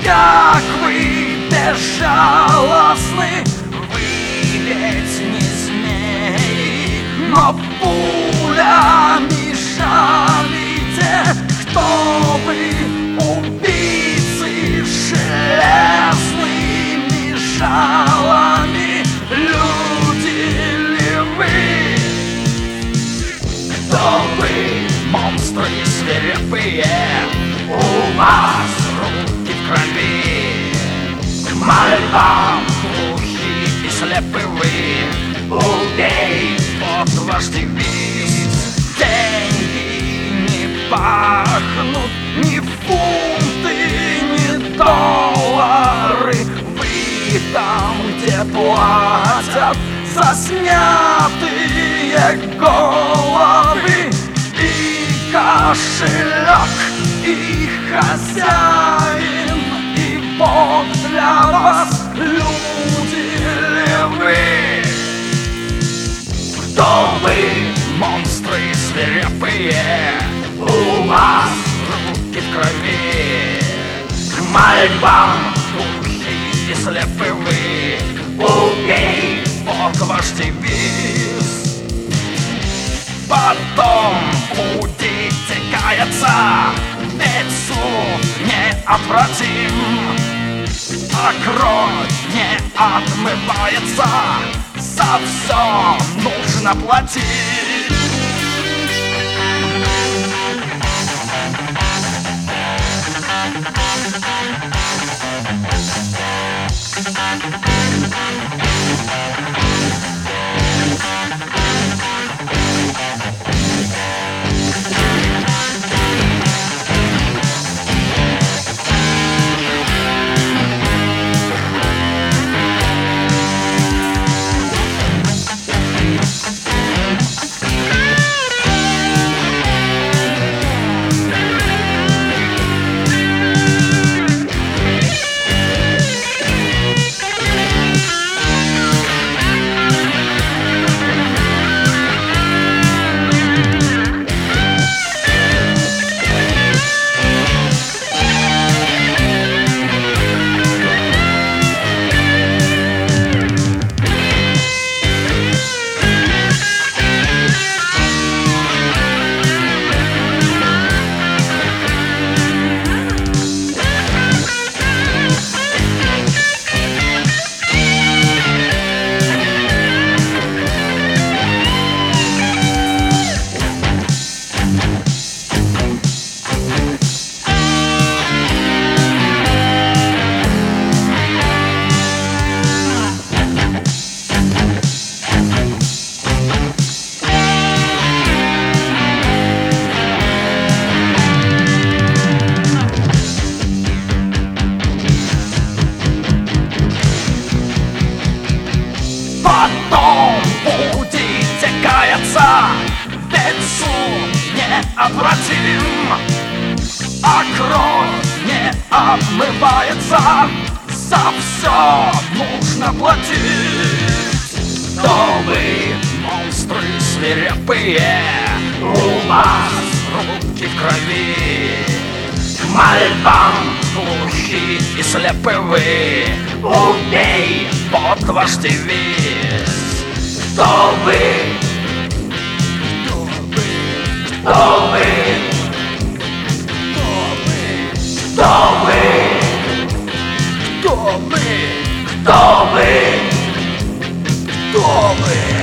как вы безжалостны, вы ведь не змеи, но пулями жалите. Кто вы, убийцы железными жалами, люди ли вы? Кто вы, монстры свирепые, у вас руки в крови, к мольбам глухи и слепы вы, убей, вот ваш девиз. Деньги не пахнут, ни фунты, ни доллары, вы там, где платят за снятые головы. И кошелек, и хозяин, и Бог для вас, люди ли вы? Кто вы, монстры свирепые, у вас руки в крови, к мольбам глухи и слепы вы, убей, вот ваш девиз. Потом будете каяться, ведь суд неотвратим, а кровь не отмывается, за все нужно платить. Потом будете каяться, ведь суд неотвратим, а кровь не отмывается, за все нужно платить. Кто вы, монстры свирепые, у вас руки в крови, к мольбам глухи и слепы вы, убей, вот ваш девиз. Кто вы? Кто вы? Кто вы? Кто вы? Кто вы? Кто вы? Кто вы? Кто вы?